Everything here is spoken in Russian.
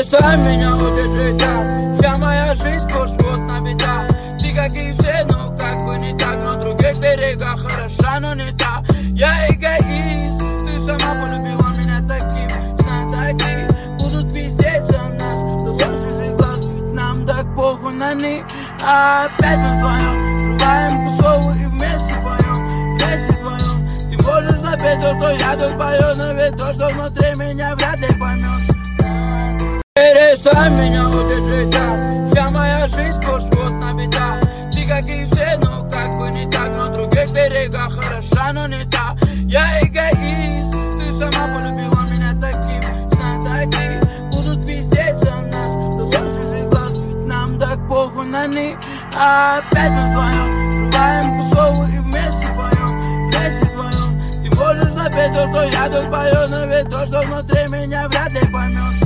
Перестань меня удержать, вся моя жизнь вот на беда. Ты как и все, но как бы не так. На других берегах хороша, но не та. Я эгоист, ты сама полюбила меня таким. Знатоки будут пиздеть за нас. Да лучше же глаз, ведь нам так похуй на них. А опять мы вдвоем рубаем кусову и вместе поем. Вместе вдвоем. Ты можешь напеть то, что я тут пою, но ведь то, что внутри меня, вряд ли поймешь. Перестань меня удержать, вся моя жизнь вот на беда. Ты как и все, но как бы не так. На других берегах хороша, но не та. Я эгоист, ты сама полюбила меня таким. Знатоки будут пиздеть за нас. Да лучше же глаз, ведь нам так похуй на них. А опять мы вдвоем рубаем кусову и вместе поем. Вместе вдвоем. Ты можешь напеть то, что я тут пою, но ведь то, что внутри меня, вряд ли поймешь.